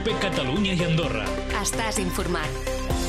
COPE Catalunya i Andorra. Estàs informat.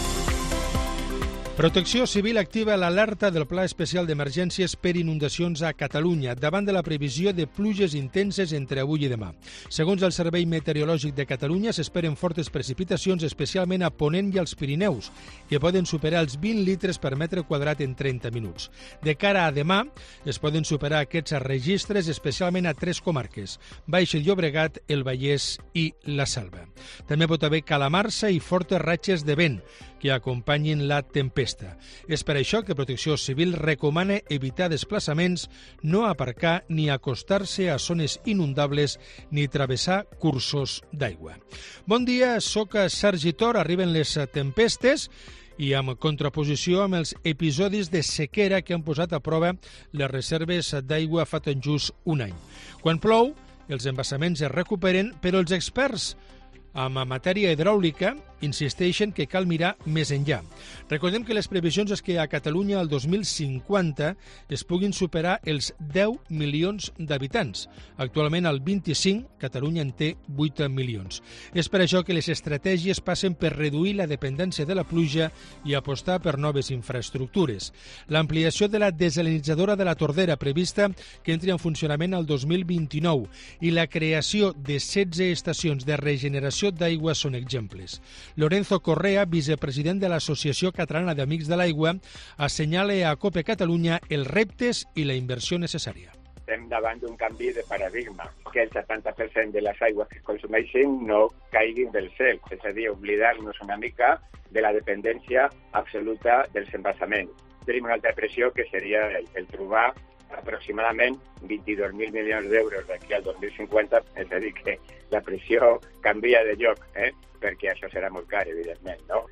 Protecció Civil activa l'alerta del Pla Especial d'Emergències per inundacions a Catalunya davant de la previsió de pluges intenses entre avui i demà. Segons el Servei Meteorològic de Catalunya, s'esperen fortes precipitacions, especialment a Ponent i als Pirineus, que poden superar els 20 litres per metre quadrat en 30 minuts. De cara a demà, es poden superar aquests registres, especialment a 3 comarques, Baix Llobregat, el Vallès i la Selva. També pot haver calamarsa i fortes ratxes de vent, que acompanyin la tempesta. És per això que Protecció Civil recomana evitar desplaçaments, no aparcar ni acostar-se a zones inundables ni travessar cursos d'aigua. Bon dia, soc Sergi Tor, arriben les tempestes i amb contraposició amb els episodis de sequera que han posat a prova les reserves d'aigua fa tot just un any. Quan plou, els embassaments es recuperen, però els experts en matèria hidràulica insisteixen que cal mirar més enllà. Recordem que les previsions és que a Catalunya el 2050 es puguin superar els 10 milions d'habitants. Actualment, al 25, Catalunya en té 8 milions. És per això que les estratègies passen per reduir la dependència de la pluja i apostar per noves infraestructures. L'ampliació de la desalinitzadora de la Tordera, prevista que entri en funcionament el 2029, i la creació de 16 estacions de regeneració d'aigua són exemples. Lorenzo Correa, vicepresident de l'Associació Catalana d'Amics de l'Aigua, assenyala a COPE Catalunya els reptes i la inversió necessària. Estem davant d'un canvi de paradigma, que el 70% de les aigües que es consumeixin no caiguin del cel, és a dir, oblidar-nos una mica de la dependència absoluta dels embassaments. Tenim una altra pressió que seria el trobar aproximadament 22.000 milions d'euros d'aquí al 2050, és a dir, que la pressió canvia de lloc, perquè això serà molt car, evidentment, no?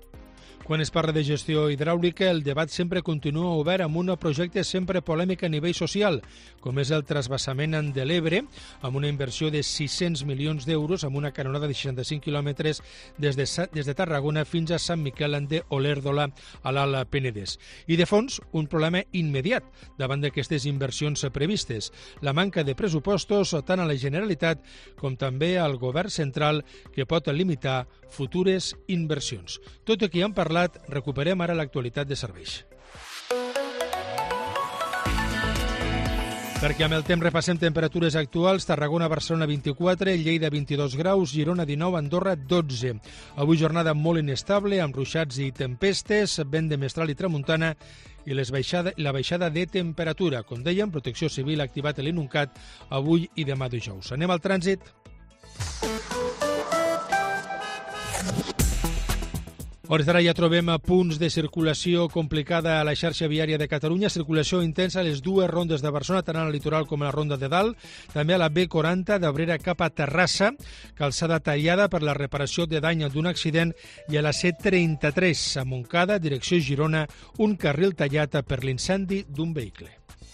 Quan es parla de gestió hidràulica, el debat sempre continua obert amb un projecte sempre polèmic a nivell social, com és el trasbassament de l'Ebre, amb una inversió de 600 milions d'euros, amb una canonada de 65 quilòmetres des de Tarragona fins a Sant Miquel de Olèrdola, a l'Alt Penedès. I de fons, un problema immediat davant d'aquestes inversions previstes, la manca de pressupostos tant a la Generalitat com també al govern central, que pot limitar futures inversions. Tot i que ja hem parlat, recuperem ara l'actualitat de serveis. Perquè amb el temps repassem temperatures actuals: Tarragona, Barcelona 24, Lleida 22 graus, Girona 19, Andorra 12. Avui jornada molt inestable, amb ruixats i tempestes, vent de mestral i tramuntana i la baixada de temperatura. Com dèiem, Protecció Civil ha activat l'INUNCAT avui i demà dijous. Anem al trànsit. A hores d'ara ja trobem punts de circulació complicada a la xarxa viària de Catalunya, circulació intensa a les dues rondes de Barcelona, tant a la litoral com a la ronda de dalt, també a la B40 d'Abrera cap a Terrassa, calçada tallada per la reparació de dany d'un accident, i a la C33 a Montcada, direcció Girona, un carril tallat per l'incendi d'un vehicle.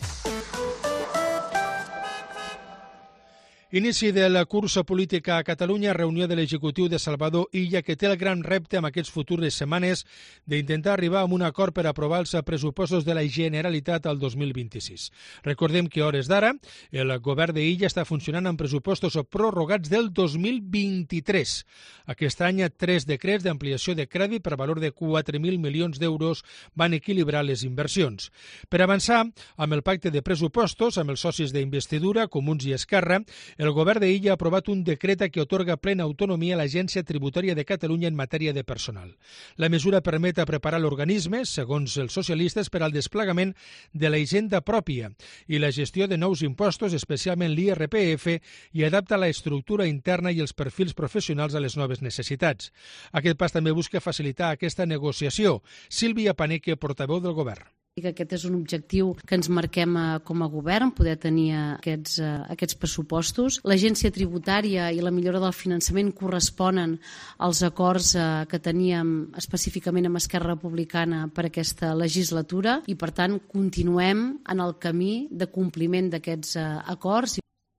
Inici de la cursa política a Catalunya, reunió de l'executiu de Salvador Illa, que té el gran repte amb aquestes futures setmanes d'intentar arribar a un acord per aprovar els pressupostos de la Generalitat al 2026. Recordem que a hores d'ara el govern d'Illa està funcionant amb pressupostos prorrogats del 2023. Aquest any, 3 decrets d'ampliació de crèdit per valor de 4.000 milions d'euros van equilibrar les inversions. Per avançar amb el pacte de pressupostos amb els socis d'investidura, Comuns i Esquerra, el govern d'Illa ha aprovat un decret que atorga plena autonomia a l'Agència Tributària de Catalunya en matèria de personal. La mesura permet preparar l'organisme, segons els socialistes, per al desplegament de la hisenda pròpia i la gestió de nous impostos, especialment l'IRPF, i adapta la estructura interna i els perfils professionals a les noves necessitats. Aquest pas també busca facilitar aquesta negociació. Sílvia Paneque, portaveu del govern. Que aquest és un objectiu que ens marquem com a govern, poder tenir aquests pressupostos. L'agència tributària i la millora del finançament corresponen als acords que teníem específicament amb Esquerra Republicana per aquesta legislatura i, per tant, continuem en el camí de compliment d'aquests acords.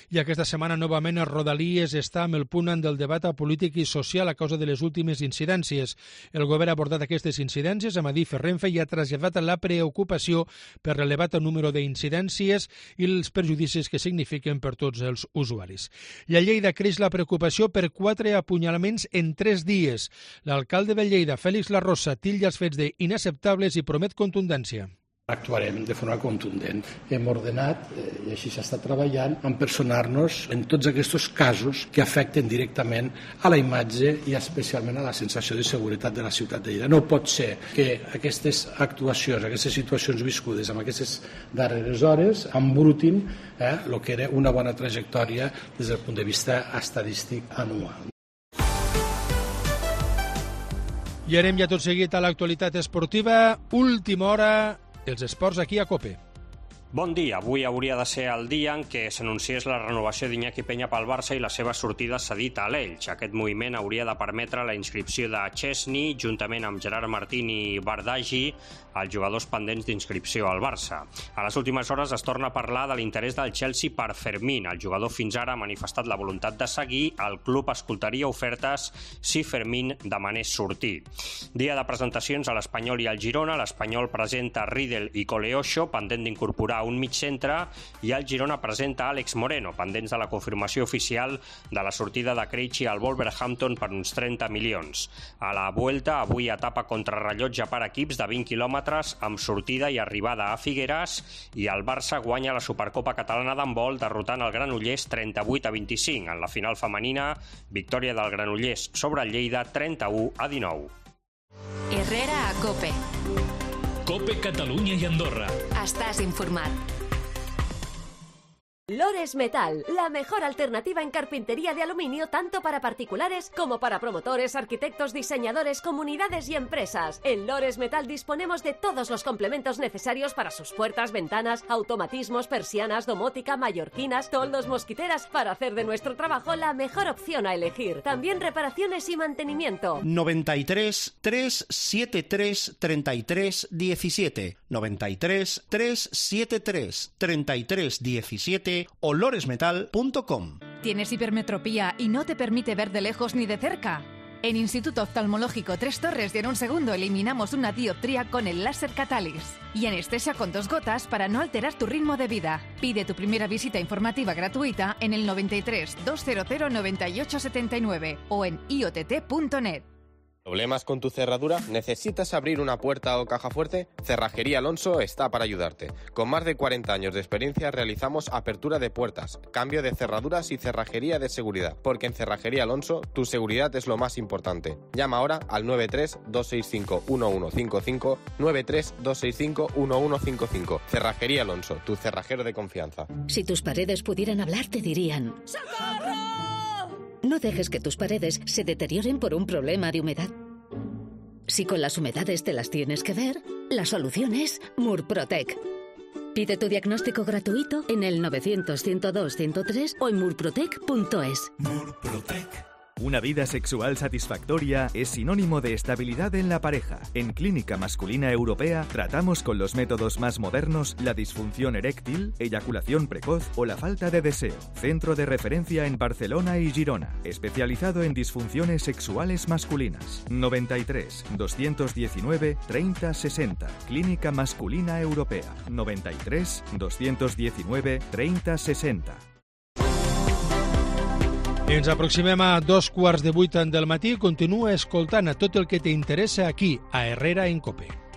I aquesta setmana, novament, Rodalies està amb el punt del debat polític i social a causa de les últimes incidències. El govern ha abordat aquestes incidències amb Adif Renfe i ha traslladat la preocupació per l'elevat número d'incidències i els perjudicis que signifiquen per tots els usuaris. I a Lleida creix la preocupació per 4 apunyalaments en 3 dies. L'alcalde de Lleida, Félix Larrosa, titlla els fets d'inacceptables i promet contundència. Actuarem de forma contundent. Hem ordenat, i així s'està treballant, en personar-nos en tots aquests casos que afecten directament a la imatge i especialment a la sensació de seguretat de la ciutat de Lleida. No pot ser que aquestes actuacions, aquestes situacions viscudes en aquestes darreres hores embrutin el que era una bona trajectòria des del punt de vista estadístic anual. I anem ja tot seguit a l'actualitat esportiva. Última hora, els esports aquí a COPE. Bon dia. Avui hauria de ser el dia en què s'anunciés la renovació d'Iñaki Peña pel Barça i la seva sortida cedida a l'Elx. Aquest moviment hauria de permetre la inscripció de Chesney, juntament amb Gerard Martín i Bardagi, els jugadors pendents d'inscripció al Barça. A les últimes hores es torna a parlar de l'interès del Chelsea per Fermín. El jugador fins ara ha manifestat la voluntat de seguir. El club escoltaria ofertes si Fermín demanés sortir. Dia de presentacions a l'Espanyol i al Girona. L'Espanyol presenta Riedel i Coleocho, pendent d'incorporar un mig centre, i el Girona presenta Àlex Moreno, pendents de la confirmació oficial de la sortida de Krejci al Wolverhampton per uns 30 milions. A la Vuelta, avui etapa contrarrellotge per equips de 20 quilòmetres amb sortida i arribada a Figueres, i el Barça guanya la Supercopa Catalana d'handbol derrotant el Granollers 38-25. En la final femenina, victòria del Granollers sobre el Lleida 31-19. Herrera a COPE. COPE Catalunya i Andorra. Estàs informat. Lores Metal, la mejor alternativa en carpintería de aluminio tanto para particulares como para promotores, arquitectos, diseñadores, comunidades y empresas. En Lores Metal disponemos de todos los complementos necesarios para sus puertas, ventanas, automatismos, persianas, domótica, mallorquinas, toldos, mosquiteras, para hacer de nuestro trabajo la mejor opción a elegir. También reparaciones y mantenimiento. 93 373 33 17 93 373 33 17 o loresmetal.com. ¿Tienes hipermetropía y no te permite ver de lejos ni de cerca? En Instituto Oftalmológico Tres Torres y en un segundo eliminamos una dioptría con el láser Catalyst. Y anestesia con 2 gotas para no alterar tu ritmo de vida. Pide tu primera visita informativa gratuita en el 93 200 98 79 o en iott.net. ¿Problemas con tu cerradura? ¿Necesitas abrir una puerta o caja fuerte? Cerrajería Alonso está para ayudarte. Con más de 40 años de experiencia realizamos apertura de puertas, cambio de cerraduras y cerrajería de seguridad. Porque en Cerrajería Alonso tu seguridad es lo más importante. Llama ahora al 93-265-1155, 93-265-1155. Cerrajería Alonso, tu cerrajero de confianza. Si tus paredes pudieran hablar, te dirían: ¡socorro! No dejes que tus paredes se deterioren por un problema de humedad. Si con las humedades te las tienes que ver, la solución es Murprotec. Pide tu diagnóstico gratuito en el 900-102-103 o en murprotec.es. Murprotec. Una vida sexual satisfactoria es sinónimo de estabilidad en la pareja. En Clínica Masculina Europea tratamos con los métodos más modernos la disfunción eréctil, eyaculación precoz o la falta de deseo. Centro de referencia en Barcelona y Girona, especializado en disfunciones sexuales masculinas. 93 219 30 60. Clínica Masculina Europea. 93 219 30 60. Ens aproximem a 2:15 del matí. Continua escoltant a tot el que t'interessa aquí, a Herrera en COPE.